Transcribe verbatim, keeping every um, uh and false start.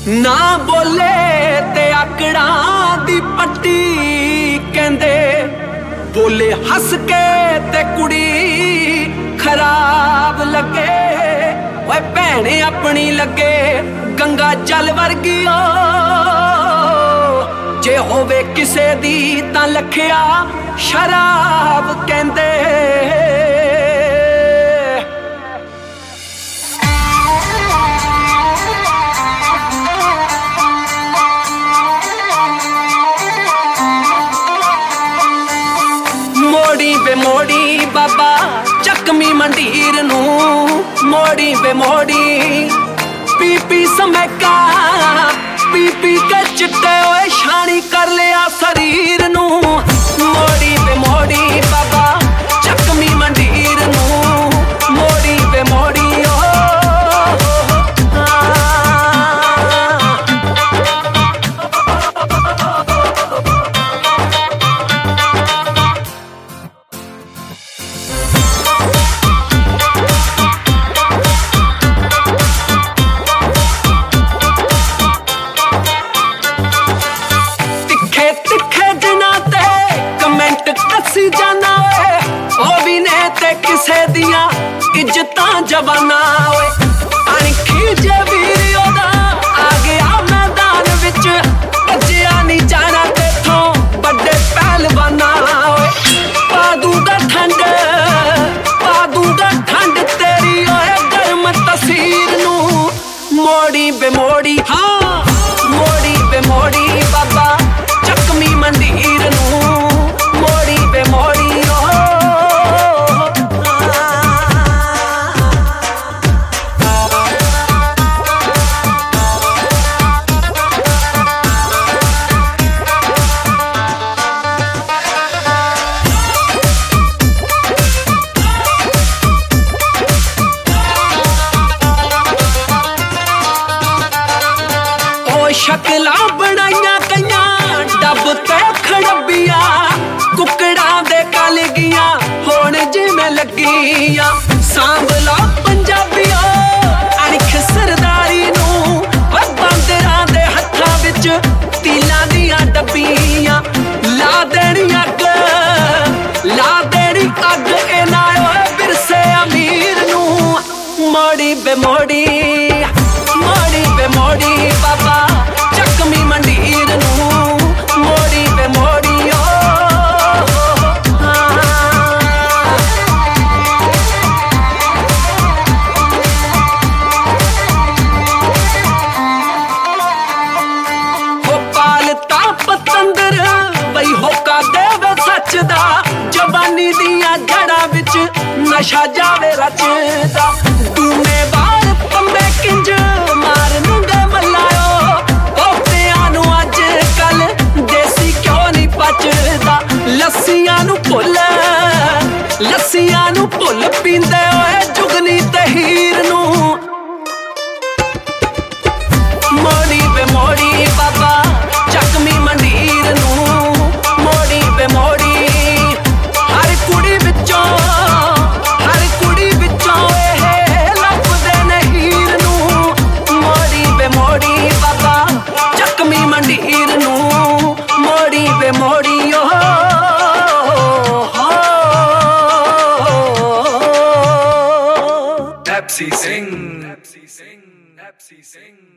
ना बोले ते आकड़ा दी पट्टी कहंदे, बोले हस के ते कुड़ी खराब लगे। ओए भैने अपनी लगे गंगा जल वर्गी ओ, जे होवे किसे दी तां लखिया शराब कहंदे। मोड़ी वे मोड़ी बाबा चकमी मंडीर नू, मोड़ी वे मोड़ी पी पी समैका, पी पी के चिट्टे ओए शानी कर लिया शरीर नू। मोड़ी वे मोड़ी बाबा चकमी मंडीर नू, मोड़ी वे मोड़ी ओ, जाना ओ भी ने ते किसे दिया इज्जतां जवाना। अणखी जे वीर ओदा आ गया मैदान विच, भज्जिया नहीं जाना तेथों बड़े पहलवाना। पा दूंगा ठंड, पा दूंगा ठंड तेरी ओए गर्म तसीर नू। मोड़ी बे मोड़ी हाँ मोड़ी बे मोड़ी बाबा चकमी मंडीर नू, मोड़ी बे मोड़ी ओ, ओ शक्ला बनाइया कइया डब ते खड़बिया, कुकड़ा दे कल गिया होण जिवें लगिया। सांभला पंजाबिया अणख सरदारी नू, बांदरां दे हत्थां विच तीलां दियां डब्बियां। ला देनी अग, ला देनी अग इना ओए बिरसे अमीर नू। मोड़ी बे मोड़ी, मोड़ी बे मोड़ी बाबा चकमी मंडीर नू, मोड़ी बे मोड़ी ओ, हो पालता पतंदर बई होका देवे सच दा। जवानी दियां जड़ा विच नशा जावे रचदा। तूने बार पंबे किंज मार नूंगे मलायो, पोतियां नू अज कल देसी क्यों नहीं पचदा। लस्सियां नू भुल, लस्सियां नू भुल पींदे ओए जुगनी ते हीर नू। मोड़ी बे मोड़ी बाबा चकमी मंडीर नू, मोड़ी बे मोड़ी हर कुड़ी विचों, हर कुड़ी विचों ए लभदे ने हीर नू। मोड़ी बे मोड़ी बाबा चकमी मंडीर नू, मोड़ी बे मोड़ी ओ, Pepsi Sing, Pepsi Sing, Pepsi Sing.